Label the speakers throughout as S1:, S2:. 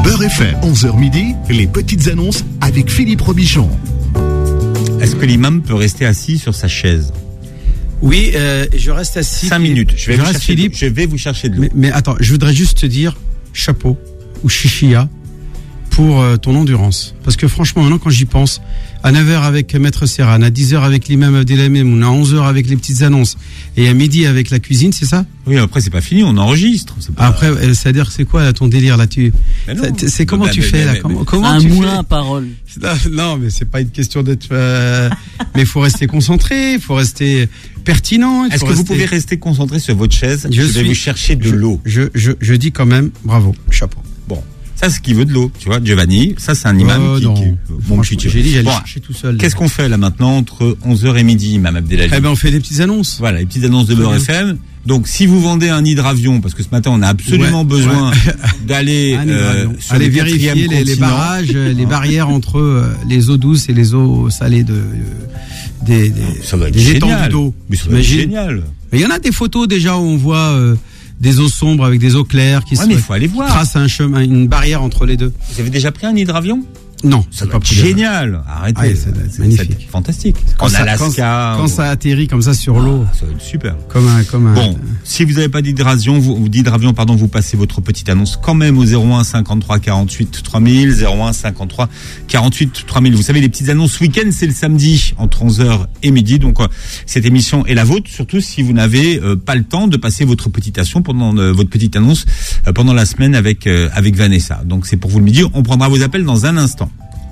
S1: Beurre FM, 11h midi, les petites annonces avec Philippe Robichon.
S2: Est-ce que l'imam peut rester assis sur sa chaise ?
S3: Oui, je reste assis.
S2: 5 minutes. Je vais vous chercher de l'eau.
S3: Mais attends, je voudrais juste te dire chapeau ou chichia pour ton endurance. Parce que franchement, maintenant, quand j'y pense, à 9h avec Maître Serran, à 10h avec l'imam Abdelhamim, à 11h avec les petites annonces, et à midi avec la cuisine, c'est ça ?
S2: Oui, après, c'est pas fini, on enregistre. C'est pas...
S3: Après, c'est-à-dire, c'est quoi là, ton délire là-dessus ? C'est comment tu fais là ? Comment
S4: un
S3: tu
S4: moulin
S3: fais
S4: à parole.
S3: Non, mais c'est pas une question d'être... mais il faut rester concentré, il faut rester pertinent.
S2: Est-ce que vous pouvez rester concentré sur votre chaise ? Je vais vous chercher de l'eau.
S3: Je dis quand même, bravo, chapeau.
S2: Bon. Ça, c'est ce qui veut de l'eau, tu vois, Giovanni. Ça, c'est un imam qui bon,
S3: j'ai dit, j'allais chercher tout seul.
S2: Qu'est-ce qu'on fait là maintenant entre 11h et midi, Imam Abdelali ?
S3: Eh ben, on fait des petites annonces.
S2: Voilà, les petites annonces de Beurre FM. Donc, si vous vendez un hydravion, parce que ce matin, on a absolument besoin d'aller sur
S3: aller vérifier les barrages, les barrières entre les eaux douces et les eaux salées des étangs d'eau.
S2: Mais ça va être génial.
S3: Mais il y en a des photos déjà où on voit des eaux sombres avec des eaux claires qui
S2: mais il faut aller voir.
S3: Tracent un chemin, une barrière entre les deux.
S2: Vous avez déjà pris un hydravion ?
S3: Non,
S2: ça va être génial. Arrêtez.
S3: C'est magnifique.
S2: Fantastique.
S3: Quand ça atterrit comme ça sur l'eau.
S2: Ça va être super.
S3: Comme un.
S2: Bon, si vous n'avez pas d'hydravion, vous passez votre petite annonce quand même au 01 53 48 3000, 01 53 48 3000. Vous savez, les petites annonces week-end, c'est le samedi entre 11h et midi. Donc, cette émission est la vôtre, surtout si vous n'avez pas le temps de passer votre petite annonce pendant la semaine avec Vanessa. Donc, c'est pour vous le midi. On prendra vos appels dans un instant.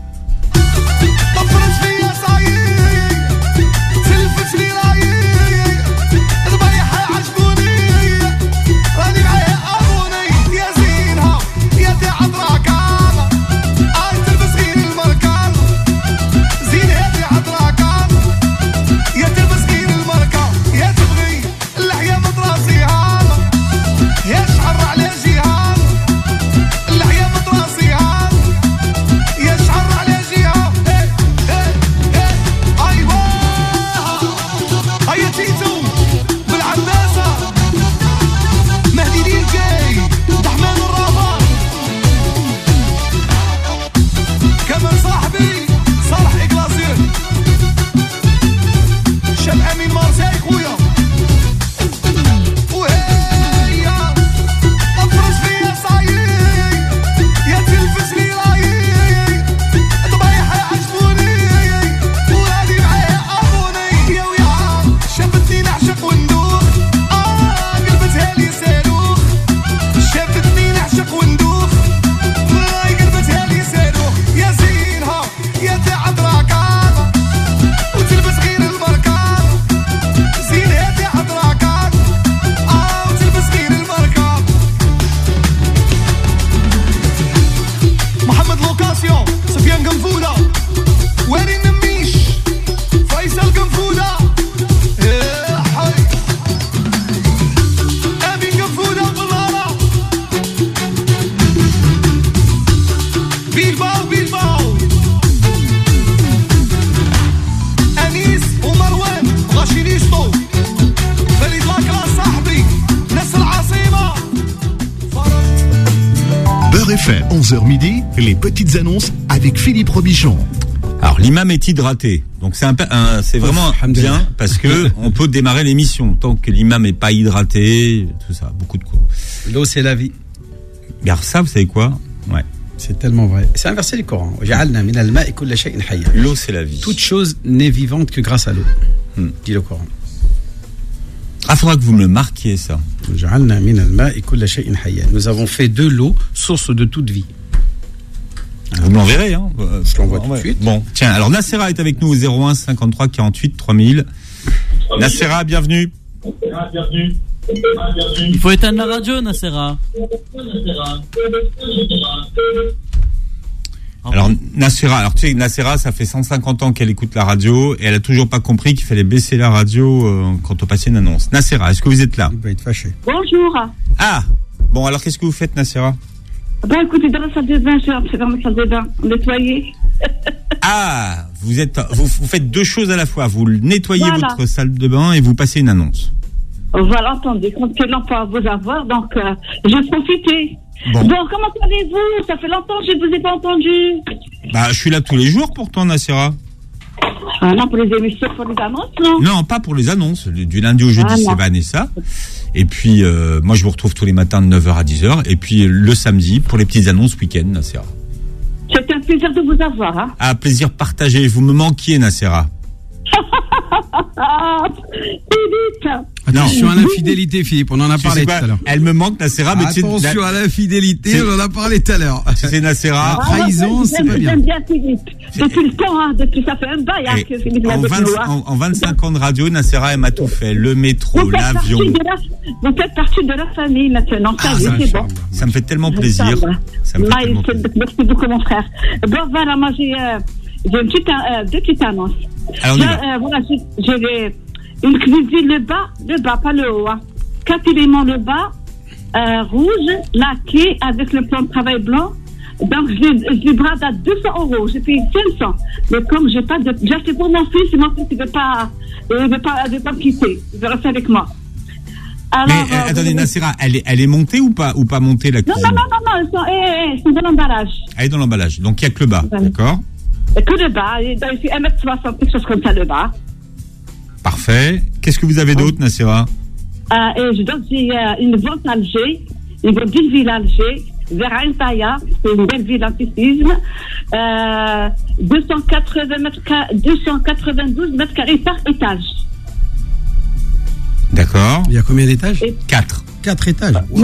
S1: FM, 11h midi, les petites annonces avec Philippe Robichon.
S2: Alors, l'imam est hydraté. Donc, c'est vraiment bien parce que on peut démarrer l'émission. Tant que l'imam n'est pas hydraté, tout ça, beaucoup de cours.
S3: L'eau, c'est la vie.
S2: Mais alors ça, vous savez quoi ? Ouais.
S3: C'est tellement vrai. C'est un verset du Coran.
S2: L'eau, c'est la vie.
S3: Toute chose n'est vivante que grâce à l'eau. Dit le Coran.
S2: Ah, faudra que vous me le marquiez, ça.
S3: Nous avons fait de l'eau source de toute vie.
S2: Vous me l'enverrez, hein.
S3: Je l'envoie tout de suite.
S2: Bon, tiens, alors Nassera est avec nous au 01 53 48 3000. Nassera, bienvenue.
S4: Il faut éteindre la radio, Nassera.
S2: Alors Nassera, tu sais, Nassera, ça fait 150 ans qu'elle écoute la radio et elle a toujours pas compris qu'il fallait baisser la radio quand on passait une annonce. Nassera, est-ce que vous êtes là ?
S3: Il va être fâché.
S5: Bonjour.
S2: Ah, bon, alors qu'est-ce que vous faites, Nassera ?
S5: Écoutez, dans la salle de bain, c'est dans la salle de bain, nettoyer.
S2: Ah, vous faites deux choses à la fois. Vous nettoyez votre salle de bain et vous passez une annonce.
S5: Voilà, attendez, quand quel emploi vous avoir, donc j'ai profité.
S2: Bon.
S5: Bon, comment allez-vous? Ça fait longtemps que je ne vous ai pas entendu.
S2: Bah, je suis là tous les jours pourtant, Nacera.
S5: Ah non, pour les émissions, pour les annonces, non?
S2: Non, pas pour les annonces. Du lundi au jeudi, c'est Vanessa. Et puis, moi, je vous retrouve tous les matins de 9h à 10h. Et puis, le samedi, pour les petites annonces week-end, Nacera.
S5: C'était un plaisir de vous avoir. Hein.
S2: Ah, plaisir partagé. Vous me manquiez, Nacera.
S5: Ah, Philippe.
S3: Attention à l'infidélité, Philippe, on en a parlé tout à l'heure.
S2: Elle me manque, Nacera. Mais
S3: attention à l'infidélité, on en a parlé tout à l'heure.
S2: C'est Nacera.
S3: La trahison, c'est pas bien.
S5: J'aime bien Philippe. Depuis le temps, hein, depuis ça fait un bail hein, que Philippe l'a depuis nous.
S2: En 25 ans de radio, Nacera, elle m'a tout fait. Le métro, l'avion.
S5: Vous faites partie de la famille maintenant. Ça y est, c'est bon.
S2: Ça me fait tellement plaisir. Ça me fait tellement plaisir.
S5: Merci beaucoup, mon frère. Bon, voilà, moi, j'ai deux petites annonces.
S2: Alors,
S5: voilà, j'ai une cuisine, le bas, pas le haut. Hein. 4 éléments, le bas, rouge, laqué, avec le plan de travail blanc. Donc, je les brade à 200 €. J'ai payé 500. Mais comme j'ai pas de, j'ai acheté pour mon fils, et mon fils, il veut pas me quitter. Il veut rester avec moi. Alors,
S2: mais, attendez, Nacera, elle est montée ou pas montée, la cuisine?
S5: Non, elles sont dans l'emballage.
S2: Elle est dans l'emballage. Donc, il n'y a que le bas, d'accord?
S5: Que le bas. Il fait 1m60, quelque chose comme ça, le bas.
S2: Parfait. Qu'est-ce que vous avez d'autre, Nacera?
S5: Donc, j'ai une vente à Alger, une belle ville à Alger, vers Ain Taya, c'est une belle ville anticisme, 292 mètres carrés par étage.
S2: D'accord.
S3: Il y a combien d'étages?
S2: 4.
S3: 4 étages.
S5: Non.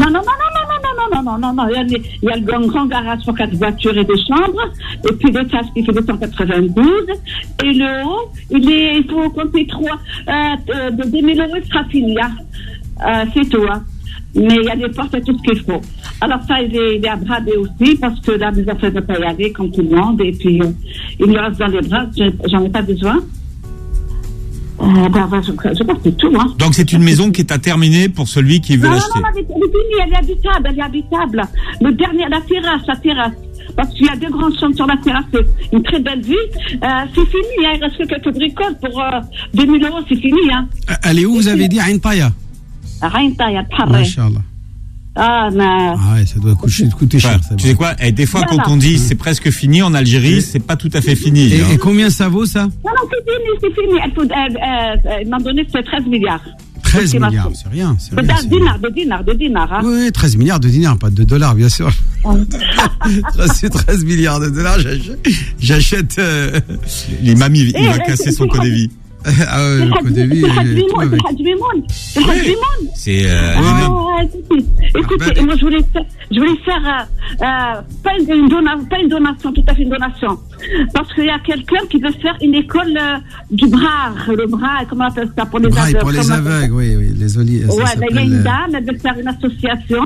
S5: Il y a le grand garage pour 4 voitures et 2 chambres, et puis l'étage qui fait 292, et le haut, il faut compter 3, de 2000 €, il sera fini, hein. C'est tout, hein. Mais il y a des portes et tout ce qu'il faut. Alors ça, il est à brader aussi, parce que la maison ne peut pas y aller, comme tout le monde, et puis il me reste dans les bras, j'en ai pas besoin. Je pense que c'est tout, hein.
S2: Donc c'est une maison qui est à terminer pour celui qui veut l'acheter.
S5: Non, elle est finie, elle est habitable. Le dernier, la terrasse. Parce qu'il y a 2 grandes chambres sur la terrasse, c'est une très belle vue. C'est fini, hein. Il reste que quelques bricoles pour 2000 €, c'est fini, hein.
S3: Elle est où, vous avez dit, Ain Taya?
S5: Ain Taya,
S3: Masha'Allah.
S5: Ah, mais...
S3: Ah ouais, ça doit coûter cher.
S2: Tu sais quoi, et des fois, quand on dit c'est presque fini en Algérie, c'est pas tout à fait fini.
S3: Et combien ça vaut, ça?
S5: Non, c'est fini. Il m'a donné 13 milliards.
S3: 13 milliards, c'est rien.
S5: De dinars. Hein.
S3: Oui, 13 milliards de dinars, pas de dollars, bien sûr. C'est 13 milliards de dollars, j'achète...
S2: Les mamies, il va casser son code de vie.
S3: Ah ouais, le code de vie.
S2: C'est
S5: écoutez, moi je voulais faire pas une donation, tout à fait une donation, parce qu'il y a quelqu'un qui veut faire une école du bras, comment on appelle ça, pour les aveugles.
S3: Pour les aveugles, oui, les olives.
S5: Ouais, il y a une dame, elle veut faire une association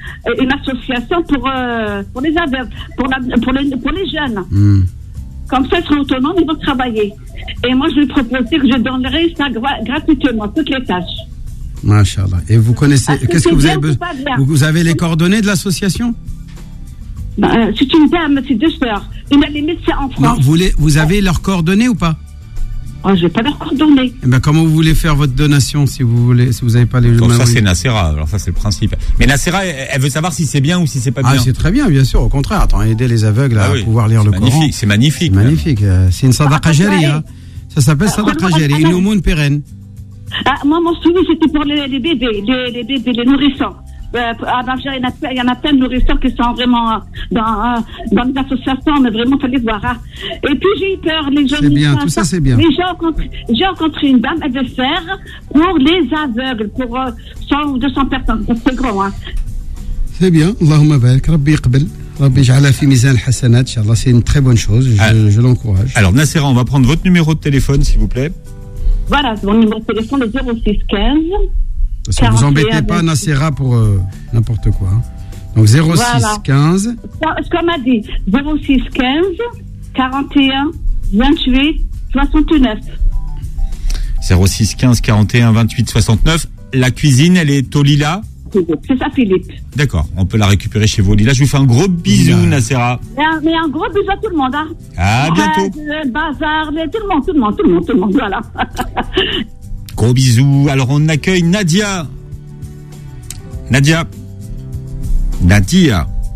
S5: pour les aveugles, pour les jeunes. Comme ça, ils seront autonomes, ils vont travailler. Et moi, je lui proposais que je donnerais ça gratuitement, toutes les tâches.
S3: Masha'Allah. Et vous connaissez, qu'est-ce que vous avez besoin? Vous avez les coordonnées de l'association?
S5: C'est une dame, c'est 2 sœurs. Une, à la limite, c'est en France.
S3: Non, vous avez leurs coordonnées ou pas?
S5: Oh, je vais pas leurs coordonnées.
S3: Eh ben, comment vous voulez faire votre donation si vous n'avez pas les...
S2: Donc ça, c'est Nacera. Alors ça, c'est le principe. Mais Nacera, elle veut savoir si c'est bien ou si c'est pas bien.
S3: Ah, c'est très bien, bien sûr. Au contraire, attends, aider les aveugles à pouvoir lire le Coran.
S2: C'est magnifique.
S3: C'est magnifique. C'est une sadaqa jariya. Ça s'appelle sadaqa jariya, une aumône pérenne.
S5: Moi, mon suivi, c'était pour les bébés, les nourrissons. En Algérie, il y en a plein de nourrissons qui sont vraiment dans les associations, mais vraiment, il faut les voir. Hein. Et puis, j'ai eu peur, les jeunes.
S3: C'est bien, tout ça, c'est bien.
S5: Mais j'ai rencontré une dame, elle veut faire pour les aveugles, pour 100 ou 200 personnes. C'est gros, hein.
S3: C'est bien. Allahumma barik, Rabbi yaqbal. Rabbi ja'ala fi mizan al-hasanat. Inch'Allah, c'est une très bonne chose. Je l'encourage.
S2: Alors, Nacera, on va prendre votre numéro de téléphone, s'il vous plaît.
S5: Voilà, c'est mon numéro de téléphone, le 0615.
S3: Parce que vous embêtez pas Nacera pour n'importe quoi. Hein. Donc 06
S5: voilà.
S3: 15.
S5: Ce qu'on m'a dit, 06 15 41 28 69.
S2: 06 15 41 28 69. La cuisine, elle est au Lila.
S5: C'est ça, Philippe.
S2: D'accord, on peut la récupérer chez vous, Lila. Je vous fais un gros bisou, Nacera.
S5: Mais un gros bisou à tout le monde. Hein.
S2: À bientôt.
S5: Le bazar, tout le monde, voilà.
S2: Gros bisous. Alors, on accueille Nadia. Nadia.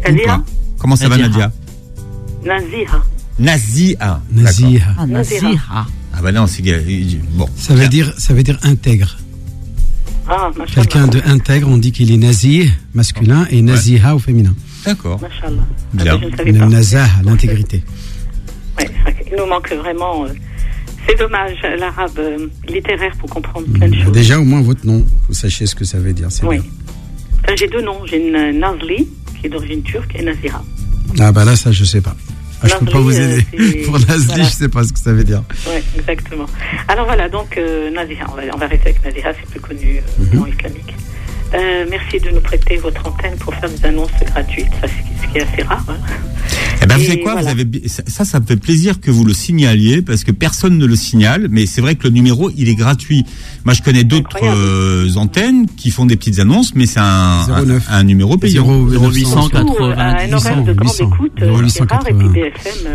S2: ou pas? Comment ça va, Nadia?
S6: Naziha.
S2: Naziha.
S3: Naziha.
S4: Ah, Naziha.
S2: Ah bah non, c'est bon.
S3: Ça veut dire intègre.
S6: Ah, machallah.
S3: Quelqu'un de intègre, on dit qu'il est nazi, masculin, et naziha au féminin.
S2: D'accord.
S6: Machallah.
S2: Bien.
S6: Je ne savais pas.
S3: Nazah, l'intégrité.
S6: Ouais, il nous manque vraiment. C'est dommage, l'arabe littéraire pour comprendre plein de choses.
S3: Déjà, au moins votre nom, vous sachiez ce que ça veut dire. C'est
S6: Oui.
S3: bien.
S6: Enfin, j'ai deux noms. J'ai une Nazli, qui est d'origine turque, et Nazira.
S3: Ah bah là, ça, je sais pas. Ah, je peux
S6: Nazli,
S3: pas vous aider.
S6: c'est-
S3: Pour Nazli,
S6: voilà.
S3: je sais pas ce que ça veut dire.
S6: Oui, exactement. Alors voilà, donc Naziha, on va rester avec Naziha, c'est plus connu au plan islamique. Merci de nous prêter votre antenne pour faire des annonces gratuites, ça, ce qui est assez rare. Hein.
S2: Eh ben, vous
S6: Et
S2: savez quoi,
S6: voilà.
S2: ça me fait plaisir que vous le signaliez, parce que personne ne le signale, mais c'est vrai que le numéro, il est gratuit. Moi, je connais d'autres antennes qui font des petites annonces, mais c'est un numéro payant.
S4: 0800
S6: Surtout, à un horaire de grande
S3: 800,
S6: écoute,
S3: 0880.
S6: c'est rare, et puis BFM,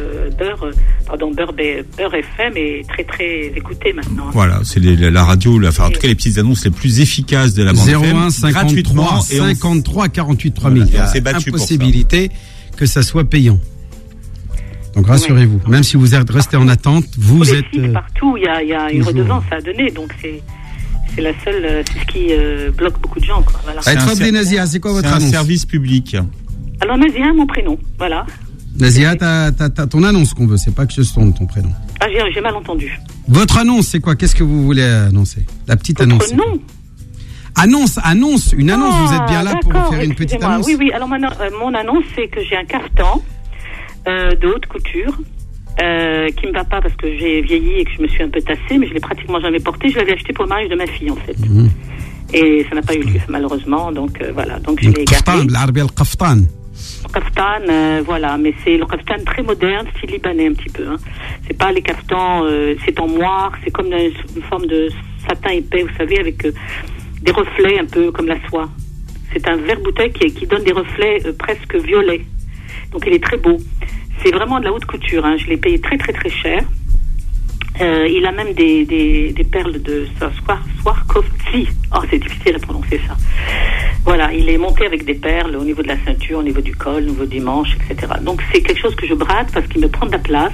S6: Beurre FM est très très écouté maintenant.
S2: Voilà, c'est la radio, en tout cas les petites annonces les plus efficaces de la bande
S3: 01
S2: FM,
S3: 53
S2: gratuitement, et on-
S3: 53 48 3000.
S2: Voilà,
S3: Il y
S2: on s'est
S3: a
S2: battu pour ça.
S3: impossibilité que ça soit payant. Donc rassurez-vous,
S6: Ouais.
S3: même si vous êtes resté en attente, vous
S6: Tous les
S3: êtes
S6: sites, partout, il y a une
S3: toujours.
S6: redevance à donner, donc c'est la seule, c'est ce qui bloque beaucoup de gens, quoi. Voilà.
S2: C'est un
S3: Fabien
S2: ser-
S3: Nazia, c'est quoi
S2: c'est
S3: votre
S2: un
S3: annonce?
S2: service public.
S6: Alors Nazia, mon prénom, voilà.
S3: Nazia, t'as ton annonce qu'on veut, c'est pas que je sonde ton prénom.
S6: Ah, j'ai mal entendu.
S3: Votre annonce, c'est quoi? Qu'est-ce que vous voulez annoncer? La petite annonce.
S6: Votre
S3: c'est quoi?
S6: nom.
S3: Annonce, une annonce, vous êtes bien là pour
S6: d'accord,
S3: faire une petite
S6: excusez-moi.
S3: annonce.
S6: Oui, alors maintenant, mon annonce, c'est que j'ai un caftan de haute couture qui me va pas parce que j'ai vieilli et que je me suis un peu tassée, mais je l'ai pratiquement jamais porté. Je l'avais acheté pour le mariage de ma fille, en fait. Et ça n'a pas eu lieu, malheureusement. Donc voilà, donc je l'ai
S3: Kaftan,
S6: gardé.
S3: بالعربية القفطان.
S6: Kaftan, voilà, mais c'est le kaftan très moderne, style libanais un petit peu. Hein. C'est pas les kaftans, c'est en moire, c'est comme une forme de satin épais, vous savez, avec des reflets un peu comme la soie. C'est un verre bouteille qui donne des reflets presque violets. Donc il est très beau. C'est vraiment de la haute couture. Hein. Je l'ai payé très très très cher. Il a même des perles de Swarovski. Oh, c'est difficile à prononcer ça. Voilà, il est monté avec des perles au niveau de la ceinture, au niveau du col, au niveau des manches, etc. Donc c'est quelque chose que je brade parce qu'il me prend de la place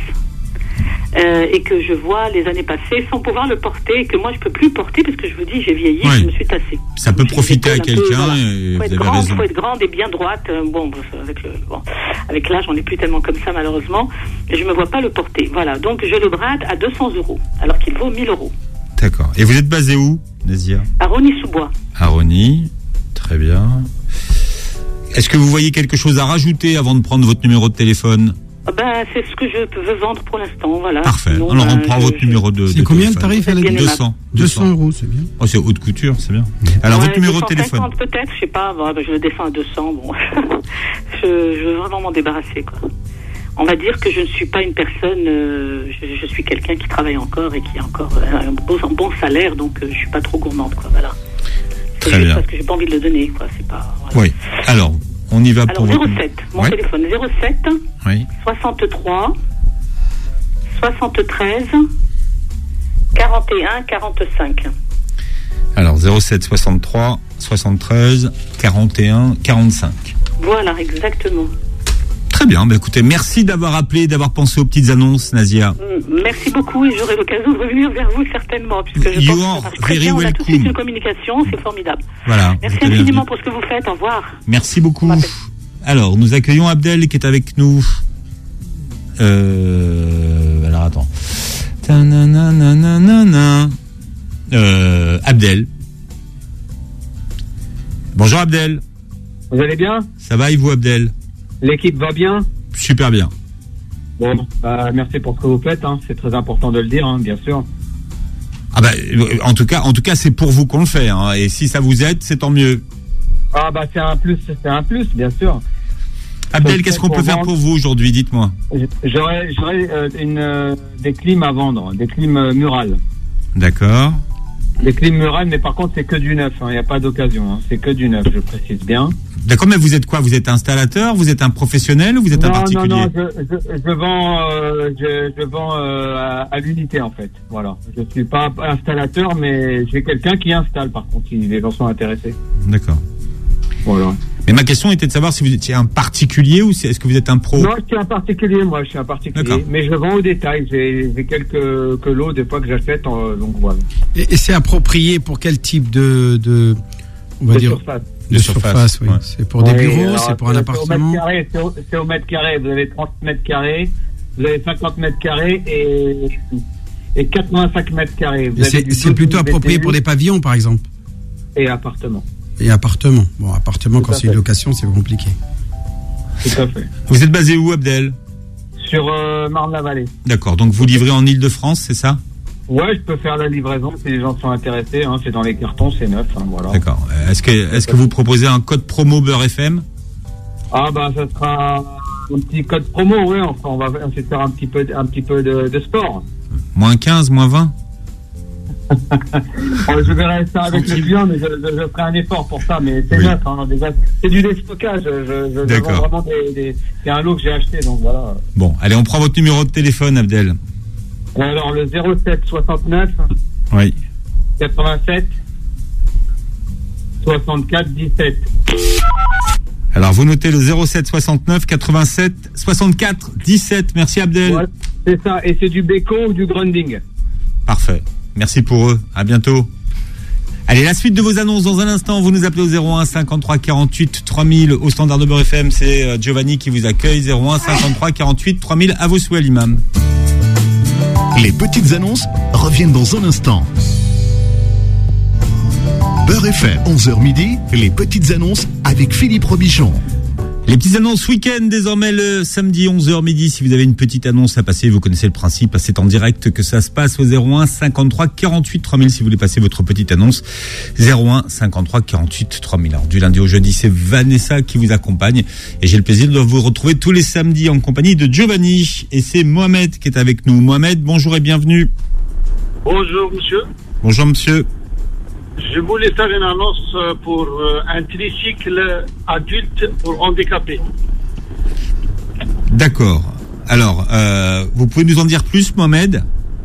S6: et que je vois les années passées sans pouvoir le porter et que moi je peux plus le porter parce que je vous dis j'ai vieilli,
S2: Oui.
S6: je me suis tassée.
S2: Ça peut
S6: Donc, j'ai
S2: profiter à
S6: des épaules un peu,
S2: quelqu'un,
S6: voilà.
S2: et vous avez raison.
S6: Faut être grande et bien droite. Avec l'âge, on n'est plus tellement comme ça malheureusement. Et je me vois pas le porter. Voilà, donc je le brade à 200 € alors qu'il vaut 1000 €.
S2: D'accord. Et vous êtes basé où, Nazia?
S6: À Rony-sous-Bois.
S2: À Rony. Très bien. Est-ce que vous voyez quelque chose à rajouter avant de prendre votre numéro de téléphone?
S6: C'est ce que je veux vendre pour l'instant, voilà.
S2: Parfait.
S6: Sinon,
S2: Alors on prend votre numéro de
S3: C'est combien le
S2: téléphone.
S3: tarif? Elle a dit
S6: Bien
S2: 200.
S3: 200 €, c'est bien.
S2: Oh, c'est haute couture, c'est bien. Alors votre numéro de téléphone?
S6: 250 peut-être, je sais pas, je le descends à 200, bon. je veux vraiment m'en débarrasser, quoi. On va dire que je ne suis pas une personne, je suis quelqu'un qui travaille encore et qui a encore un bon salaire, donc je suis pas trop gourmande, quoi, voilà. C'est
S2: Très
S6: juste
S2: bien.
S6: parce que j'ai pas envie de le donner, quoi, c'est pas... Voilà.
S2: Oui. Alors, on y va pour
S6: Alors,
S2: votre...
S6: 07, mon
S2: Ouais.
S6: téléphone, 07
S2: Oui.
S6: 63 73 41 45.
S2: Alors 07 63 73 41 45.
S6: Voilà, exactement.
S2: Très bien. Bah, écoutez, merci d'avoir appelé, d'avoir pensé aux petites annonces, Nazia.
S6: Merci beaucoup et j'aurai l'occasion de revenir vers vous certainement puisque je
S2: You
S6: pense
S2: are
S6: que ça marche très
S2: very
S6: bien. On a tout de suite
S2: welcome.
S6: une communication, c'est formidable.
S2: Voilà.
S6: Merci
S2: vous êtes
S6: infiniment
S2: bienvenue.
S6: pour ce que vous faites. Au revoir.
S2: Merci beaucoup.
S6: On m'appelle.
S2: Alors, nous accueillons Abdel qui est avec nous. Alors, attends. Ta-na-na-na-na-na. Abdel. Bonjour Abdel.
S7: Vous allez bien?
S2: Ça va et vous, Abdel?
S7: L'équipe va bien?
S2: Super bien.
S7: Bon, merci pour ce que vous faites, hein. C'est très important de le dire, hein, bien sûr.
S2: Ah bah, en tout cas, c'est pour vous qu'on le fait, hein. Et si ça vous aide, c'est tant mieux.
S7: Ah c'est un plus, bien sûr.
S2: Abdel, qu'est-ce qu'on peut faire pour vous aujourd'hui? Dites-moi.
S7: J'aurais des clims à vendre, des clims murales.
S2: D'accord.
S7: Des clims murales, mais par contre c'est que du neuf, il n'y a pas d'occasion, hein. C'est que du neuf, je précise bien.
S2: D'accord, mais vous êtes quoi? Vous êtes installateur? Vous êtes un professionnel ou vous êtes un particulier?
S7: Non, je vends à l'unité en fait. Voilà. Je suis pas installateur, mais j'ai quelqu'un qui installe par contre, si les gens sont intéressés.
S2: D'accord.
S7: Voilà.
S2: Mais ma question était de savoir si vous étiez un particulier ou est-ce que vous êtes un pro?
S7: Non, je suis un particulier, moi, je suis un particulier.
S2: D'accord.
S7: Mais je vends au détail. J'ai quelques lots des fois que j'achète, donc voilà.
S3: Et c'est approprié pour quel type de on va
S7: De
S3: dire
S7: surface.
S3: de surface, oui.
S2: Ouais.
S3: C'est pour des
S7: Oui,
S3: bureaux,
S7: alors,
S3: c'est pour un appartement.
S7: C'est au mètre carré. Vous avez 30 mètres carrés, vous avez 50 mètres carrés et 85 mètres carrés. Vous
S3: Et
S7: avez du
S3: c'est plutôt
S7: 12
S3: approprié
S7: BTU
S3: pour des pavillons, par exemple.
S7: et appartements.
S3: Et appartements. Bon, appartement,
S7: Tout
S3: quand
S7: à
S3: c'est une
S7: fait.
S3: location, c'est compliqué.
S7: Tout à fait.
S2: Vous êtes basé où, Abdel?
S7: Sur Marne-la-Vallée.
S2: D'accord, donc vous livrez en Île-de-France, c'est ça?
S7: Ouais, je peux faire la livraison si les gens sont intéressés. Hein, c'est dans les cartons, c'est neuf. Hein, voilà.
S2: D'accord. Est-ce que vous proposez un code promo Beurre FM?
S7: Ah ben, ça sera un petit code promo, oui. Enfin, on va essayer de faire un petit peu de sport.
S2: Moins 15, moins 20?
S7: Je verrai ça avec le client, mais je ferai un effort pour ça. Mais c'est
S2: Oui.
S7: neuf, hein, déjà. C'est du déstockage. Je
S2: D'accord.
S7: vends vraiment c'est un lot que j'ai acheté, donc voilà.
S2: Bon, allez, on prend votre numéro de téléphone, Abdel.
S7: Alors, le 07 69
S2: Oui.
S7: 87 64 17.
S2: Alors, vous notez le 07 69 87 64 17. Merci, Abdel.
S7: Ouais, c'est ça. Et c'est du Beko ou du Grunding.
S2: Parfait. Merci pour eux. À bientôt. Allez, la suite de vos annonces dans un instant. Vous nous appelez au 01 53 48 3000 au standard de Beurre FM. C'est Giovanni qui vous accueille. 01 53 48 3000 à vos souhaits, l'imam.
S1: Les petites annonces reviennent dans un instant. Beurre FM, 11h midi, les petites annonces avec Philippe Robichon.
S2: Les petites annonces week-end, désormais le samedi 11h midi. Si vous avez une petite annonce à passer, vous connaissez le principe, c'est en direct que ça se passe au 01 53 48 3000 si vous voulez passer votre petite annonce. 01 53 48 3000. Alors, du lundi au jeudi, c'est Vanessa qui vous accompagne et j'ai le plaisir de vous retrouver tous les samedis en compagnie de Giovanni et c'est Mohamed qui est avec nous. Mohamed, bonjour et bienvenue.
S8: Bonjour monsieur,
S2: Bonjour monsieur.
S8: je voulais faire une annonce pour un tricycle adulte pour handicapés.
S2: D'accord. Alors, vous pouvez nous en dire plus, Mohamed?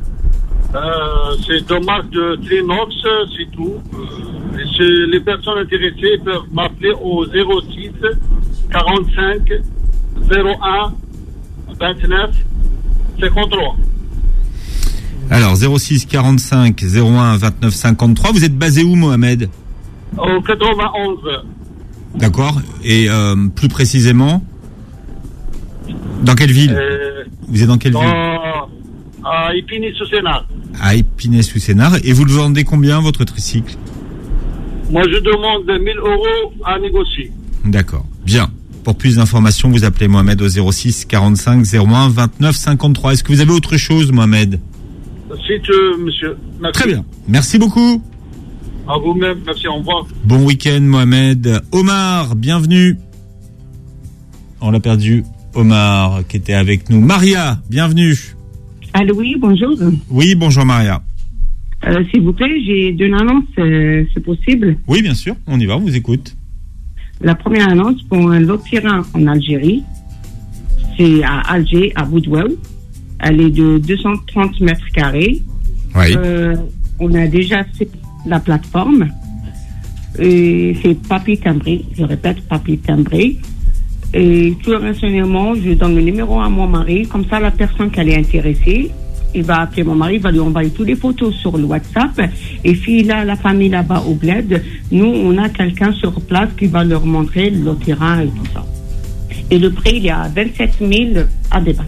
S8: C'est de marque de Trinox, c'est tout. Les personnes intéressées peuvent m'appeler au 06 45 01 29 53.
S2: Alors, 06 45 01 29 53. Vous êtes basé où, Mohamed?
S8: Au 91.
S2: D'accord. Et plus précisément, dans quelle ville? Vous êtes dans quelle ville?
S8: À Épinay-sous-Sénart.
S2: À Épinay-sous-Sénart. Et vous le vendez combien, votre tricycle?
S8: Moi, je demande 1 000 € à négocier.
S2: D'accord. Bien. Pour plus d'informations, vous appelez Mohamed au 06 45 01 29 53. Est-ce que vous avez autre chose, Mohamed?
S8: Si tu monsieur. Merci.
S2: Très bien. Merci beaucoup.
S8: À vous-même. Merci. Au revoir.
S2: Bon week-end, Mohamed. Omar, bienvenue. On l'a perdu. Omar, qui était avec nous. Maria, bienvenue.
S5: Allô, oui, bonjour.
S2: Oui, bonjour Maria.
S5: S'il vous plaît, j'ai deux annonces, c'est possible.
S2: Oui, bien sûr. On y va, on vous écoute.
S5: La première annonce pour un lot terrain en Algérie. C'est à Alger, à Boudouel. Elle est de 230 mètres carrés.
S2: Oui.
S5: On a déjà fait la plateforme. Et c'est papier timbré. Je répète, papier timbré. Et tout le renseignement, je donne le numéro à mon mari. Comme ça, la personne qui est intéressée, il va appeler mon mari, il va lui envoyer toutes les photos sur le WhatsApp. Et puis là, la famille là-bas au bled, nous, on a quelqu'un sur place qui va leur montrer le terrain et tout ça. Et le prix, il est à 27 000 à débattre.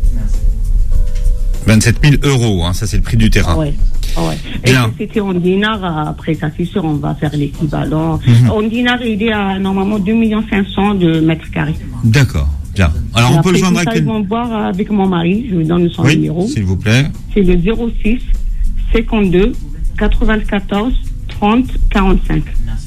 S2: 27 000 €, hein, ça c'est le prix du terrain.
S5: Ouais. Ouais. Et
S2: Bien.
S5: c'était en dinars, après ça c'est sûr, on va faire l'équivalent. En dinars, il est à normalement 2 500 000 de mètres carrés.
S2: D'accord, bien. Alors
S5: Et
S2: on peut le
S5: après,
S2: joindre
S5: tout
S2: à
S5: ça, ils
S2: quel...
S5: vont voir avec mon mari, je lui donne son
S2: Oui,
S5: numéro.
S2: s'il vous plaît.
S5: C'est le 06 52 94 30 45.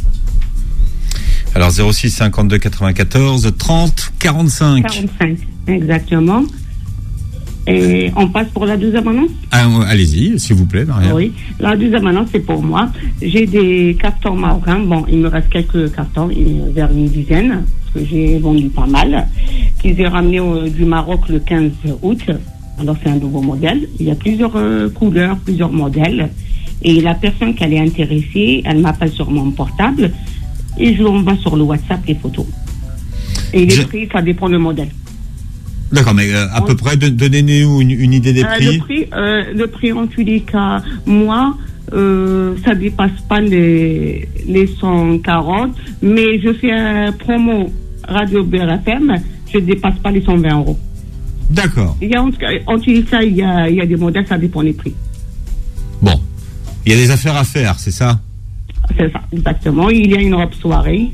S2: Alors 06 52 94 30 45.
S5: 45, exactement. Et on passe pour la deuxième annonce?
S2: Ah, allez-y, s'il vous plaît, Maria.
S5: Oui, la deuxième annonce, c'est pour moi. J'ai des cartons marocains. Bon, il me reste quelques cartons, vers une dizaine, parce que j'ai vendu pas mal, qu'ils ont ramenés du Maroc le 15 août. Alors, c'est un nouveau modèle. Il y a plusieurs couleurs, plusieurs modèles. Et la personne qui est intéressée, elle m'appelle sur mon portable. et je l'envoie sur le WhatsApp les photos. Et les prix, ça dépend du modèle.
S2: D'accord, mais à peu près, donnez-nous une idée des prix.
S5: Le prix en tous les cas, moi, ça dépasse pas les 140, mais je fais un promo Radio BRFM, je dépasse pas les 120 euros.
S2: D'accord.
S5: Il y a, en tous les cas, il y a des modèles, ça dépend des prix.
S2: Bon, il y a des affaires à faire, c'est ça?
S5: C'est ça, exactement. Il y a une robe soirée.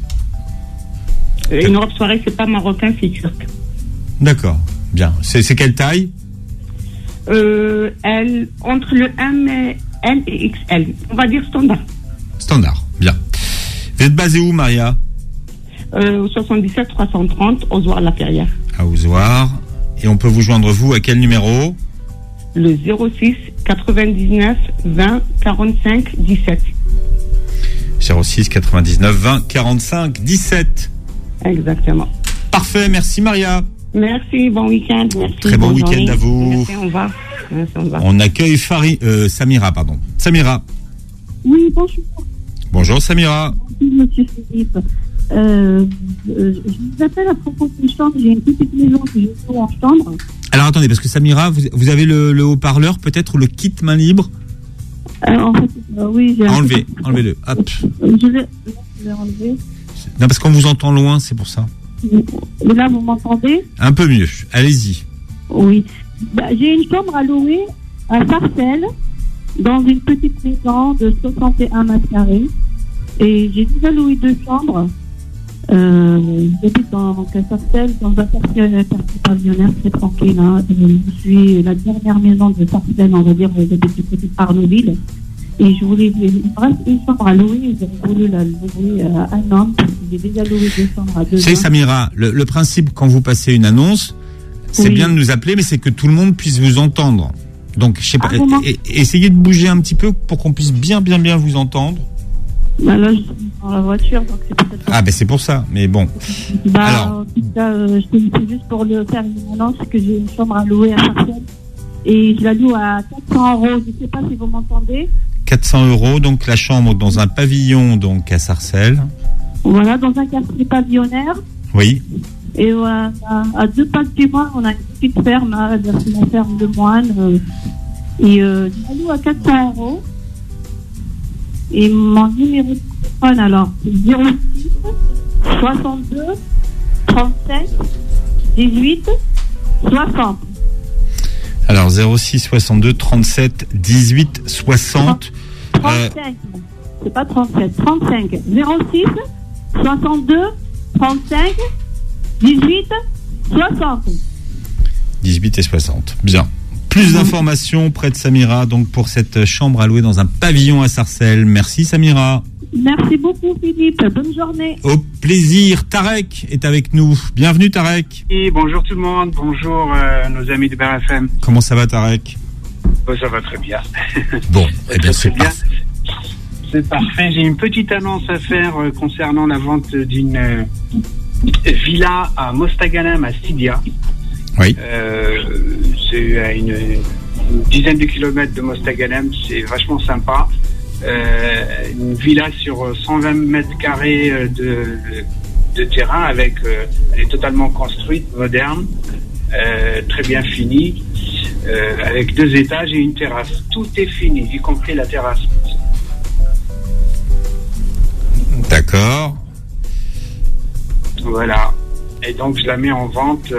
S5: Une robe soirée, c'est pas marocain, c'est turc.
S2: D'accord, bien. C'est quelle taille?
S5: Entre le M, L et XL. On va dire standard.
S2: Standard, bien. Vous êtes basé où, Maria?
S5: 77 330, Ozoir-la-Ferrière.
S2: À Ozoir. Et on peut vous joindre, vous, à quel numéro?
S5: Le 06 99 20 45 17.
S2: 06 99 20 45 17.
S5: Exactement.
S2: Parfait, merci Maria.
S5: Merci, bon week-end. Merci,
S2: très bon week-end journée. À vous.
S5: Merci, au revoir. Merci, au revoir.
S2: On accueille Samira, pardon. Samira.
S9: Oui, bonjour.
S2: Bonjour Samira.
S9: Bonjour Monsieur Philippe. Je vous appelle à propos d'une chambre. J'ai une petite maison que je loue en chambre.
S2: Alors attendez, parce que Samira, vous avez le haut-parleur peut-être ou le kit main libre?
S9: En fait, oui.
S2: Enlevez-le. Hop.
S9: Je vais enlever.
S2: Non, parce qu'on vous entend loin, c'est pour ça.
S9: Là, vous m'entendez?
S2: Un peu mieux. Allez-y.
S9: Oui. J'ai une chambre à louer à Sarcelles, dans une petite maison de 61 mètres carrés. Et j'ai déjà loué 2 chambres. J'habite dans Sarcelles, dans un quartier pavillonnaire très tranquille. Hein. Je suis la dernière maison de Sarcelles, on va dire, j'habite du côté de Arnaudville. Et je voulais, il me reste une chambre à louer, et j'aurais voulu la louer à un homme, parce que j'ai déjà loué 2 chambres à 2 hommes.
S2: C'est Samira, le principe quand vous passez une annonce, c'est bien de nous appeler, mais c'est que tout le monde puisse vous entendre. Donc, je sais pas, essayez de bouger un petit peu pour qu'on puisse bien vous entendre.
S9: Là, je suis dans la voiture, donc c'est peut-être...
S2: Ah, c'est pour ça, mais bon.
S9: Alors, c'est juste pour le faire une annonce, que j'ai une chambre à louer à Sarcelles, et je la loue à 400 €. Je ne sais pas si vous m'entendez.
S2: 400 €, donc la chambre dans un pavillon, donc à Sarcelles.
S9: Voilà, dans un quartier pavillonnaire.
S2: Oui.
S9: Et à 2 pas de chez moi, on a une petite ferme, la ferme de Moine. Et je la loue à 400 €. Et mon numéro de téléphone, alors, c'est 06 62 37 18 60.
S2: Alors, 06 62 37 18 60.
S9: 35. C'est pas 37, 35. 06 62 35 18 60.
S2: 18 et 60. Bien. Plus d'informations près de Samira, donc pour cette chambre à louer dans un pavillon à Sarcelles. Merci Samira.
S9: Merci beaucoup Philippe. Bonne journée.
S2: Au plaisir. Tarek est avec nous. Bienvenue Tarek.
S10: Et bonjour tout le monde. Bonjour nos amis de BRFM.
S2: Comment ça va Tarek?
S10: Ça va très bien.
S2: Bon, eh bien c'est bien.
S10: C'est parfait. J'ai une petite annonce à faire concernant la vente d'une villa à Mostaganem à Stydia.
S2: Oui.
S10: C'est à une dizaine de kilomètres de Mostaganem. C'est vachement sympa. Une villa sur 120 mètres carrés de terrain avec, elle est totalement construite, moderne, très bien finie, avec 2 étages et une terrasse. Tout est fini, y compris la terrasse.
S2: D'accord.
S10: Voilà. Et donc je la mets en vente.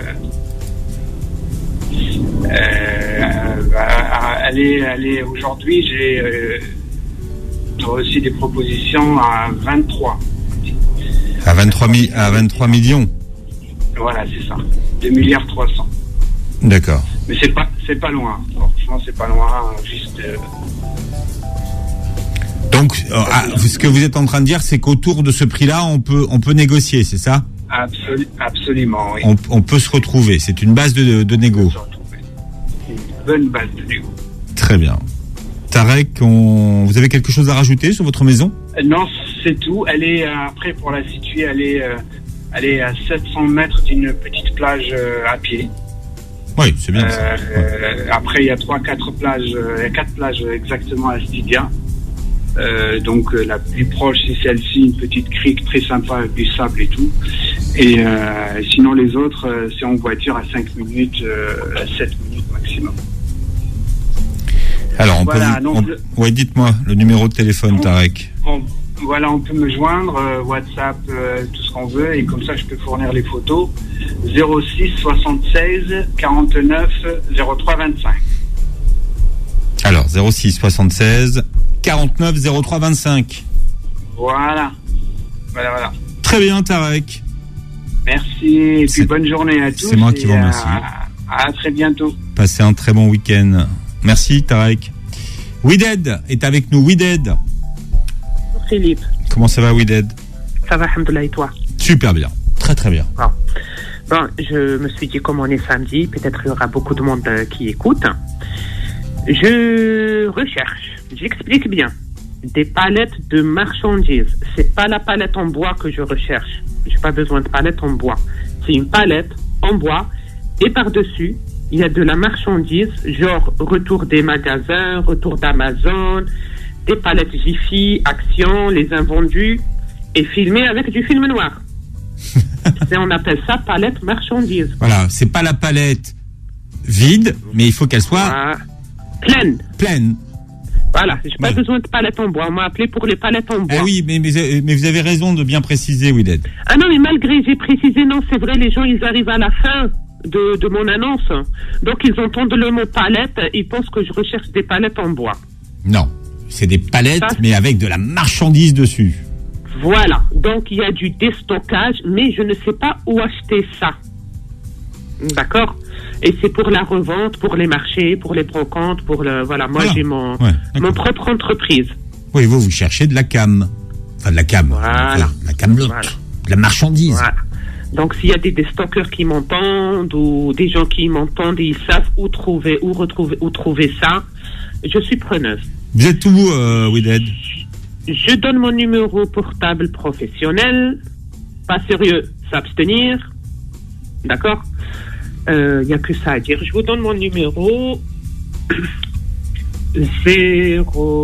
S10: Allez, aujourd'hui j'ai aussi des propositions à 23.
S2: À 23 millions.
S10: Voilà, c'est ça. 2 milliards 300.
S2: D'accord.
S10: Mais c'est pas loin. Franchement, c'est pas loin. Juste.
S2: Donc, ce que vous êtes en train de dire, c'est qu'autour de ce prix-là, on peut négocier, c'est ça?
S10: Absolument, oui.
S2: On peut se retrouver. C'est une base de négo.
S10: Une bonne base de négo.
S2: Très bien. Tarek, vous avez quelque chose à rajouter sur votre maison?
S10: Non, c'est tout. Elle est, après, pour la situer, elle est à 700 mètres d'une petite plage à pied.
S2: Oui, c'est bien ça.
S10: Après, il y a 4 plages exactement à Stydia. Donc la plus proche c'est celle-ci, une petite crique très sympa avec du sable et tout. Et sinon les autres c'est en voiture à 5 minutes, 7 minutes maximum.
S2: Alors
S10: voilà,
S2: ouais, dites-moi le numéro de téléphone, Tarek.
S10: Voilà, on peut me joindre, WhatsApp, tout ce qu'on veut, et comme ça je peux fournir les photos. 06 76 49 03 25.
S2: Alors 06 76 49 03 25.
S10: Voilà.
S2: Très bien, Tarek.
S10: Merci, et puis bonne journée à tous.
S2: C'est moi qui vous remercie.
S10: À très bientôt.
S2: Passez un très bon week-end. Merci, Tarek. Wided est avec nous. Wided.
S11: Bonjour Philippe.
S2: Comment ça va, Wided?
S11: Ça va, alhamdoulilah, et toi?
S2: Super bien. Très très bien.
S11: Bon, je me suis dit, comme on est samedi, peut-être il y aura beaucoup de monde qui écoute. Je recherche, j'explique bien, des palettes de marchandises. C'est pas la palette en bois que je recherche. J'ai pas besoin de palette en bois. C'est une palette en bois et par-dessus, il y a de la marchandise, genre retour des magasins, retour d'Amazon, des palettes Jiffy, Action, les invendus, et filmé avec du film noir. On appelle ça palette marchandise.
S2: Voilà, c'est pas la palette vide, mais il faut qu'elle soit
S11: pleine. Voilà, j'ai pas besoin de palette en bois. On m'a appelé pour les palettes en bois.
S2: Ah oui, mais vous avez raison de bien préciser, Wided.
S11: Ah non, mais malgré j'ai précisé, non, c'est vrai, les gens, ils arrivent à la fin de mon annonce. Donc, ils entendent le mot palette, ils pensent que je recherche des palettes en bois.
S2: Non, c'est des palettes, mais avec de la marchandise dessus.
S11: Voilà, donc il y a du déstockage, mais je ne sais pas où acheter ça. D'accord? Et c'est pour la revente, pour les marchés, pour les brocantes, pour le... Voilà, moi j'ai mon propre entreprise.
S2: Oui, vous cherchez de la cam. Enfin, de la cam.
S11: Voilà.
S2: La camelote. Voilà. De la marchandise.
S11: Voilà. Donc s'il y a des stockeurs qui m'entendent ou des gens qui m'entendent et ils savent où trouver ça, je suis preneuse.
S2: Vous êtes où, Wided?
S11: Je donne mon numéro portable professionnel. Pas sérieux, s'abstenir. D'accord? Il n'y a que ça à dire. Je vous donne mon numéro 06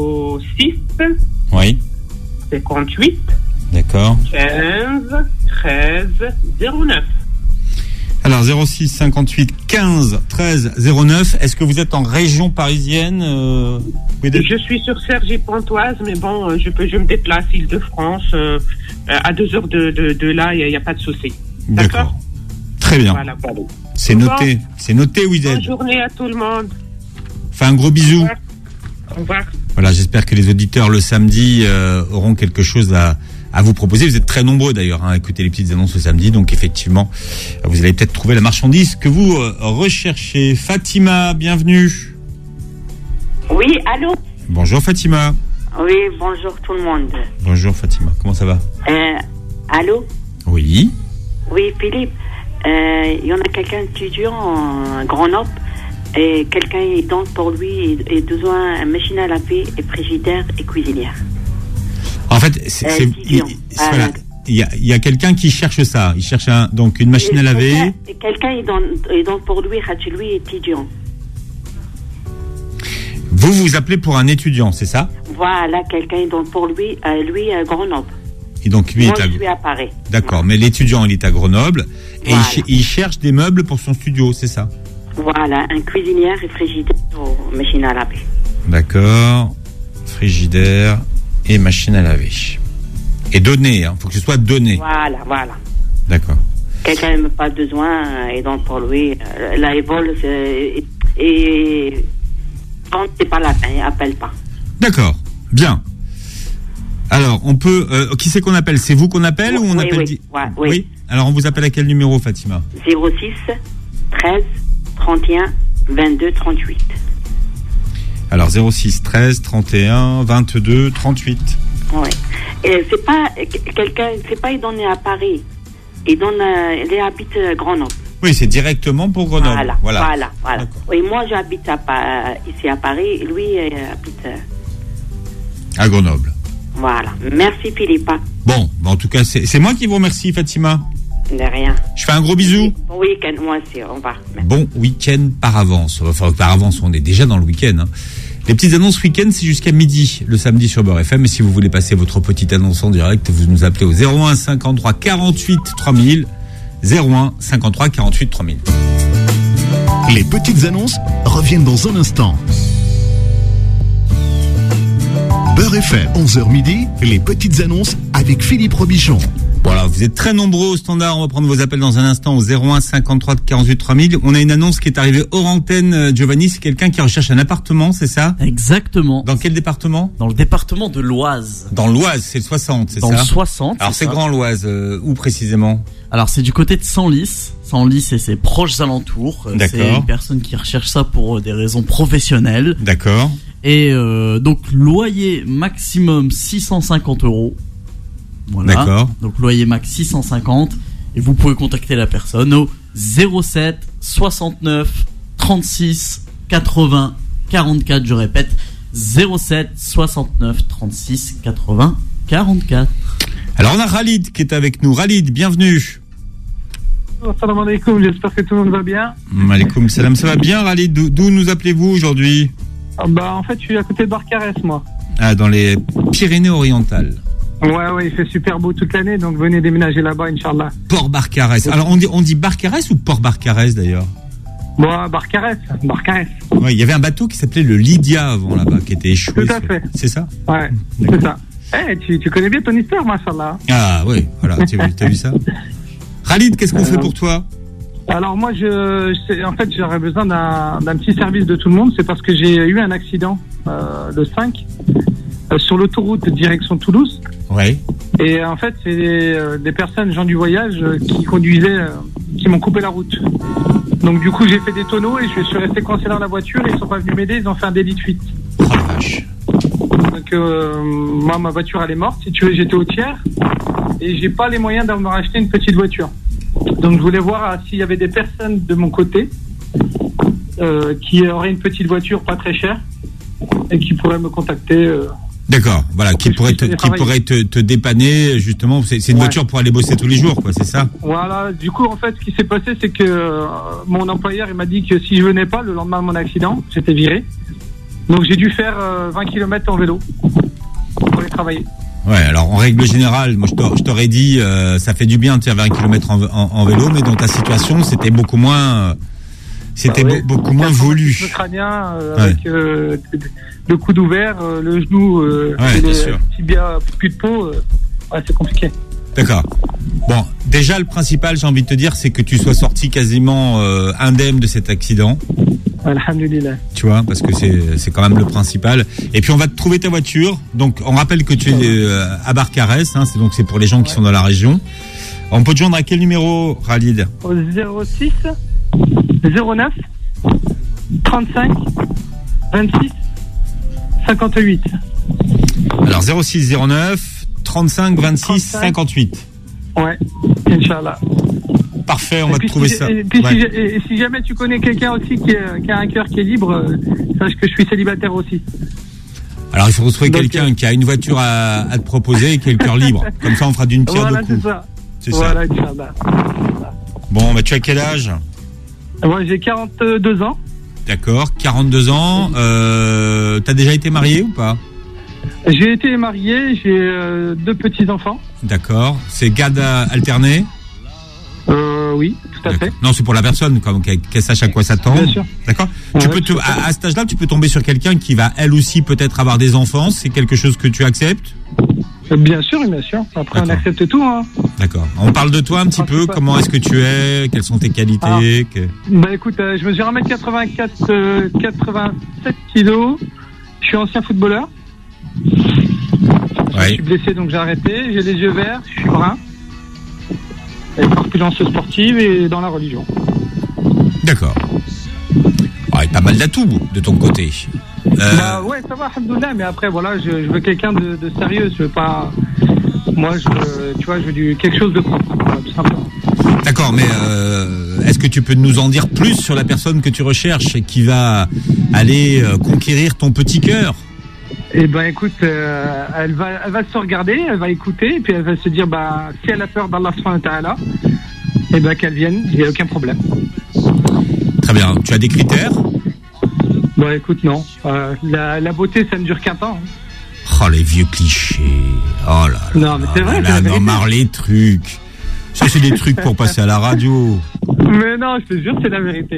S2: oui
S11: 58
S2: d'accord
S11: 15 13 09.
S2: Alors 06 58 15 13 09. Est-ce que vous êtes en région parisienne,
S11: Je suis sur Cergy-Pontoise, mais bon, je me déplace Île-de-France à 2 heures de là, il n'y a pas de souci. D'accord.
S2: Très bien.
S11: Voilà.
S2: C'est noté. C'est noté, Wided.
S11: Bonne journée à tout le monde.
S2: Enfin, un gros bisou.
S11: Au revoir.
S2: Voilà, j'espère que les auditeurs le samedi auront quelque chose à vous proposer. Vous êtes très nombreux d'ailleurs à écouter les petites annonces le samedi, donc effectivement, vous allez peut-être trouver la marchandise que vous recherchez. Fatima, bienvenue.
S12: Oui, allô?
S2: Bonjour Fatima.
S12: Oui, bonjour tout le monde.
S2: Bonjour Fatima, comment ça va?
S12: Allô?
S2: Oui.
S12: Oui, Philippe. Il y en a quelqu'un d'étudiant en Grenoble et quelqu'un il donne pour lui et besoin une machine à laver et frigidaire et cuisinière.
S2: En fait, voilà, il y a quelqu'un qui cherche ça. Il cherche donc une machine à laver.
S12: Et quelqu'un il donne pour lui étudiant.
S2: Vous appelez pour un étudiant, c'est ça?
S12: Voilà, quelqu'un il donne pour lui à Grenoble.
S2: Et donc lui
S12: moi, je suis à Paris.
S2: D'accord, mais l'étudiant il est à Grenoble et il cherche des meubles pour son studio, c'est ça?
S12: Voilà, un cuisinière et frigidaire ou machine à laver.
S2: D'accord, frigidaire et machine à laver. Et donné, faut que ce soit donné.
S12: Voilà.
S2: D'accord.
S12: Quelqu'un n'a pas besoin et donc pour lui, là il vole et quand c'est pas la peine, il appelle pas.
S2: D'accord, bien. Alors, on peut... qui c'est qu'on appelle? C'est vous qu'on appelle ou on appelle...
S12: Oui.
S2: Alors, on vous appelle à quel numéro, Fatima?
S12: 06 13 31 22 38.
S2: Alors, 06 13 31 22 38.
S12: Oui. Et c'est pas... Quelqu'un... C'est pas il donne à Paris. Il habite à Grenoble.
S2: Oui, c'est directement pour Grenoble.
S12: Voilà. Oui, moi, j'habite ici à Paris. Lui, il habite...
S2: à Grenoble.
S12: Voilà. Merci, Philippe.
S2: Bon, en tout cas, c'est moi qui vous remercie, Fatima.
S12: De rien.
S2: Je fais un gros bisou.
S12: Bon week-end, moi aussi, au revoir.
S2: Bon week-end par avance. Enfin, par avance, on est déjà dans le week-end. Les petites annonces week-end, c'est jusqu'à midi le samedi sur Beurre FM. Et si vous voulez passer votre petite annonce en direct, vous nous appelez au 01 53 48 3000. 01 53 48 3000.
S1: Les petites annonces reviennent dans un instant. Beurre FM, 11h midi, les petites annonces avec Philippe Robichon.
S2: Voilà, vous êtes très nombreux au standard. On va prendre vos appels dans un instant au 01 53 48 3000. On a une annonce qui est arrivée hors antenne, Giovanni. C'est quelqu'un qui recherche un appartement, c'est ça?
S4: Exactement.
S2: Dans quel département?
S4: Dans le département de l'Oise.
S2: Dans l'Oise, c'est le 60, c'est ça?
S4: Dans le 60.
S2: Alors c'est grand l'Oise, où précisément?
S4: Alors c'est du côté de Senlis. Senlis et ses proches alentours.
S2: D'accord.
S4: C'est une personne qui recherche ça pour des raisons professionnelles.
S2: D'accord.
S4: Et donc loyer maximum 650 €. Voilà.
S2: D'accord.
S4: Donc loyer max 650 et vous pouvez contacter la personne au 07 69 36 80 44. Je répète 07 69 36 80 44.
S2: Alors on a Khalid qui est avec nous. Khalid, bienvenue.
S13: Assalamu alaikum, j'espère que tout le monde va bien.
S2: Alaikum salam, ça va bien Khalid? D'où nous appelez-vous aujourd'hui?
S13: En fait, je suis à côté de Barcarès, moi.
S2: Ah, dans les Pyrénées-Orientales.
S13: Ouais, il fait super beau toute l'année, donc venez déménager là-bas, Inch'Allah.
S2: Port Barcarès. Alors on dit Barcarès ou Port Barcarès d'ailleurs?
S13: Moi, Barcarès.
S2: Ouais, il y avait un bateau qui s'appelait le Lydia avant là-bas, qui était échoué.
S13: Tout à fait.
S2: C'est ça?
S13: Ouais, c'est ça. Tu connais bien ton histoire, machallah.
S2: Ah oui, voilà, t'as vu ça? Khalid, qu'est-ce qu'on fait pour toi?
S13: Alors moi, en fait, j'aurais besoin d'un petit service de tout le monde. C'est parce que j'ai eu un accident le 5 sur l'autoroute direction Toulouse.
S2: Ouais.
S13: Et en fait, c'est des personnes, gens du voyage, qui conduisaient, qui m'ont coupé la route. Donc du coup, j'ai fait des tonneaux et je suis resté coincé dans la voiture. Ils sont pas venus m'aider, ils ont fait un délit de fuite.
S2: Oh la vache.
S13: Donc moi, ma voiture, elle est morte. Si tu veux, j'étais au tiers et j'ai pas les moyens de me racheter une petite voiture. Donc je voulais voir s'il y avait des personnes de mon côté qui auraient une petite voiture pas très chère et qui pourraient me contacter.
S2: D'accord, voilà, qui pourrait te dépanner justement. C'est une voiture pour aller bosser tous les jours, quoi, c'est ça?
S13: Voilà. Du coup, en fait, ce qui s'est passé, c'est que mon employeur, il m'a dit que si je venais pas le lendemain de mon accident, j'étais viré. Donc j'ai dû faire 20 km en vélo pour aller travailler.
S2: Ouais, alors en règle générale, moi je t'aurais dit, ça fait du bien de faire 20 km en vélo, mais dans ta situation, c'était beaucoup moins, beaucoup moins volu.
S13: Le crânien avec le coude ouvert, le genou, le tibia, plus de peau, c'est compliqué.
S2: D'accord. Bon, déjà le principal, j'ai envie de te dire, c'est que tu sois sorti quasiment indemne de cet accident.
S13: Alhamdulillah.
S2: Tu vois, parce que c'est quand même le principal. Et puis on va te trouver ta voiture. Donc on rappelle que tu es à Barcarès, hein, c'est pour les gens qui sont dans la région. On peut te joindre à quel numéro, Khalid?
S13: Au 06 09 35 26 58.
S2: Alors 06 09 35 26 58.
S13: Ouais, Inch'Allah.
S2: Parfait, on va te trouver ça.
S13: Et si jamais tu connais quelqu'un aussi qui a un cœur qui est libre, sache que je suis célibataire aussi.
S2: Alors il faut trouver quelqu'un qui a une voiture à te proposer et qui a le cœur libre. Comme ça on fera d'une pierre deux coups.
S13: C'est ça. Voilà, Inch'Allah.
S2: Bon, tu as quel âge?
S13: Moi j'ai 42 ans.
S2: D'accord, 42 ans. T'as déjà été marié ou pas?
S13: J'ai été marié, j'ai 2 petits-enfants.
S2: D'accord. C'est garde alternée?
S13: Oui, tout à fait.
S2: Non, c'est pour la personne, qu'elle sache à quoi s'attendre.
S13: Bien sûr.
S2: D'accord. À cet âge-là, tu peux tomber sur quelqu'un qui va, elle aussi, peut-être avoir des enfants. C'est quelque chose que tu acceptes?
S13: Bien sûr. Après, on accepte tout. Hein.
S2: D'accord. On parle de toi un petit peu. Comment est-ce que tu es? Quelles sont tes qualités?
S13: Écoute, je mesure 1m84, 87 kilos. Je suis ancien footballeur. Je suis blessé, donc j'ai arrêté. J'ai les yeux verts, je suis brun. Et corpulence sportive et dans la religion.
S2: D'accord. Ouais, pas mal d'atouts de ton côté.
S13: Ouais, ça va, alhamdoulilah, mais après, voilà, je veux quelqu'un de sérieux. Je veux pas. Moi, je veux quelque chose de propre, voilà, tout simplement.
S2: D'accord, mais est-ce que tu peux nous en dire plus sur la personne que tu recherches et qui va aller conquérir ton petit cœur?
S13: Eh ben, écoute, elle va se regarder, elle va écouter, et puis elle va se dire, si elle a peur d'Allah subhanahu wa ta'ala, qu'elle vienne, il n'y a aucun problème.
S2: Très bien. Tu as des critères?
S13: Bon, écoute, non. La beauté, ça ne dure qu'un temps.
S2: Oh, les vieux clichés. Oh là là.
S13: Non, mais c'est vrai.
S2: Non, marre les trucs. Ça, c'est des trucs pour passer à la radio.
S13: Mais non, je te jure, c'est la vérité.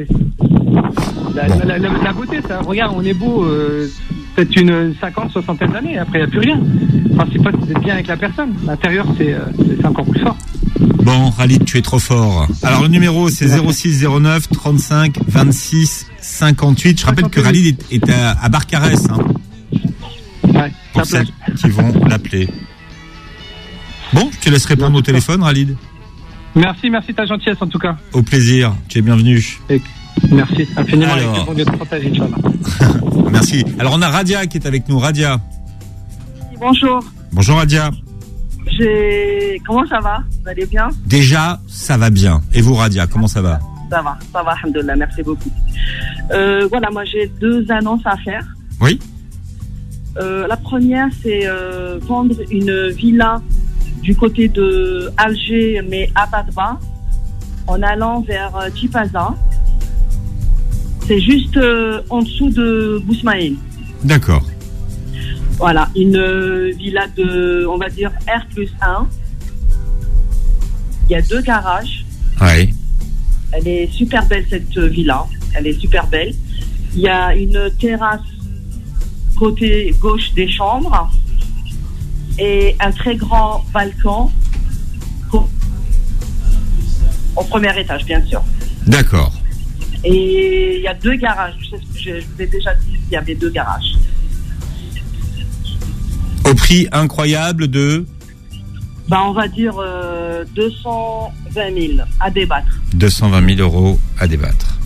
S13: La beauté, ça, regarde, on est beau, peut-être une 50, 60 d'années, après, il n'y a plus rien. Le principal, c'est d'être bien avec la personne. L'intérieur, c'est encore plus fort.
S2: Bon, Khalid, tu es trop fort. Alors, le numéro, c'est 06 09 35 26 58. Je rappelle que Khalid est à Barcarès. Hein.
S13: Ouais,
S2: pour celles qui vont l'appeler. Bon, je te laisse répondre au téléphone, Khalid.
S13: Merci de ta gentillesse, en tout cas.
S2: Au plaisir, tu es bienvenu.
S13: Merci, infiniment.
S2: Alors...
S13: avec le bon Dieu de partager, Inch'Allah.
S2: Merci. Alors, on a Radia qui est avec nous. Radia.
S14: Bonjour.
S2: Bonjour, Radia.
S14: Comment ça va? Vous allez bien?
S2: Déjà, ça va bien. Et vous, Radia, comment ça va?
S14: Ça va, alhamdoulilah, merci beaucoup. Voilà, moi j'ai 2 annonces à faire.
S2: Oui.
S14: La première, c'est vendre une villa du côté de Alger, mais à Badba, en allant vers Tipaza. C'est juste en dessous de Bousmaïl.
S2: D'accord.
S14: Voilà, une villa de, on va dire, R+1. Il y a 2 garages.
S2: Oui.
S14: Elle est super belle, cette villa. Elle est super belle. Il y a une terrasse côté gauche des chambres et un très grand balcon au premier étage, bien sûr.
S2: D'accord.
S14: Et il y a 2 garages. Je vous ai déjà dit qu'il y avait 2 garages.
S2: Au prix incroyable de...
S14: On va dire 220 000 à débattre.
S2: 220 000 euros à débattre.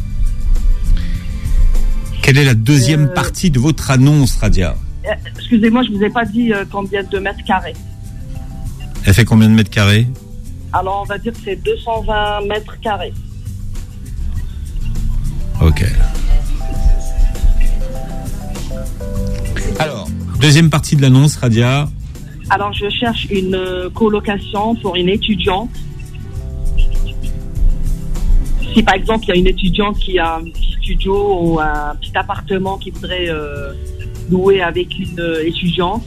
S2: Quelle est la deuxième partie de votre annonce, Radia?
S14: Excusez-moi, je ne vous ai pas dit combien de mètres carrés.
S2: Elle fait combien de mètres carrés?
S14: Alors, on va dire que c'est 220 mètres carrés.
S2: Ok. Alors, deuxième partie de l'annonce, Radia.
S14: Alors, je cherche une colocation pour une étudiante. Si, par exemple, il y a une étudiante qui a un petit studio ou un petit appartement qui voudrait louer avec une étudiante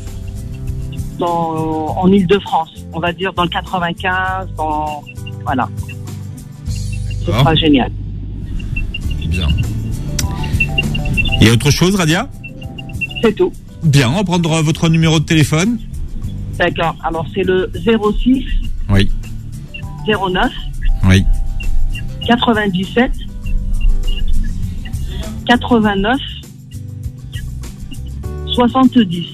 S14: en Île-de-France, on va dire dans le 95, voilà. Ce sera génial.
S2: Bien. Il y a autre chose, Radia?
S14: C'est tout.
S2: Bien, on va prendre votre numéro de téléphone.
S14: D'accord. Alors, c'est le 06
S2: oui.
S14: 09
S2: oui.
S14: 97 89 70.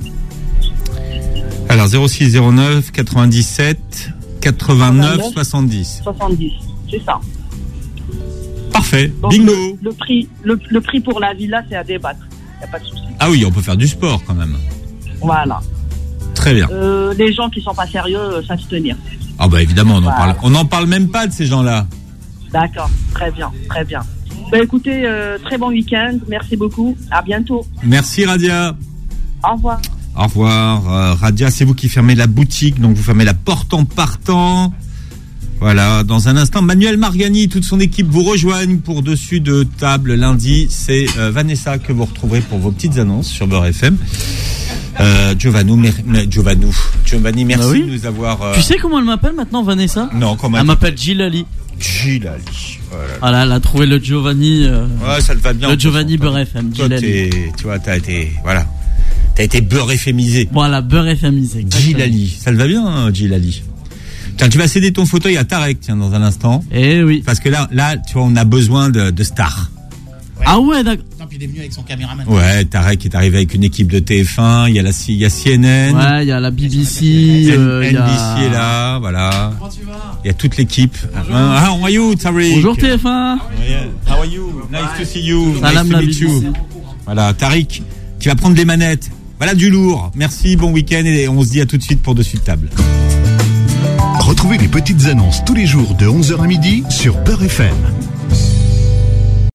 S2: Alors, 06 09 97 89 70.
S14: 70, c'est ça.
S2: Parfait.
S14: Donc,
S2: bingo.
S14: Le prix pour la villa, c'est à débattre. Il n'y a pas de souci.
S2: Ah oui, on peut faire du sport quand même.
S14: Voilà.
S2: Très bien.
S14: Les gens qui sont pas sérieux, ça se tenir.
S2: Ah bah évidemment, on n'en parle même pas de ces gens-là.
S14: D'accord, très bien, très bien. Écoutez, très bon week-end, merci beaucoup, à bientôt.
S2: Merci Radia.
S14: Au revoir.
S2: Au revoir. Radia, c'est vous qui fermez la boutique, donc vous fermez la porte en partant. Voilà, dans un instant, Manuel Margani, toute son équipe vous rejoignent pour Dessus de table lundi. C'est Vanessa que vous retrouverez pour vos petites annonces sur Beurre FM. Giovanni, merci de nous avoir...
S4: Tu sais comment elle m'appelle maintenant, Vanessa?
S2: Non, comment
S4: elle m'appelle Gilali.
S2: Gilali.
S4: Voilà, elle a trouvé le Giovanni.
S2: Ouais, ça te va bien.
S4: Le Giovanni Beurre FM.
S2: Toi, tu vois, t'as été beurre FMisé.
S4: Voilà, beurre FMisé.
S2: Gilali. Ça te va bien, hein, Gilali? Tiens, tu vas céder ton fauteuil à Tarek, tiens, dans un instant.
S4: Eh oui.
S2: Parce que là, tu vois, on a besoin de stars.
S4: Ouais. Ah ouais, d'accord.
S15: Puis il est venu avec son caméraman.
S2: Ouais, Tarek est arrivé avec une équipe de TF1, il y a CNN.
S4: Ouais, il y a la BBC.
S2: NBC est là, voilà.
S15: Comment tu vas?
S2: Il y a toute l'équipe. How are you, Tarek?
S4: Bonjour TF1.
S2: How are you? Nice to see you.
S4: Salam
S2: nice to meet you. Voilà, Tarek, qui va prendre les manettes. Voilà du lourd. Merci, bon week-end et on se dit à tout de suite pour Dessus de table.
S1: Retrouvez les petites annonces tous les jours de 11h à midi sur Beurre FM.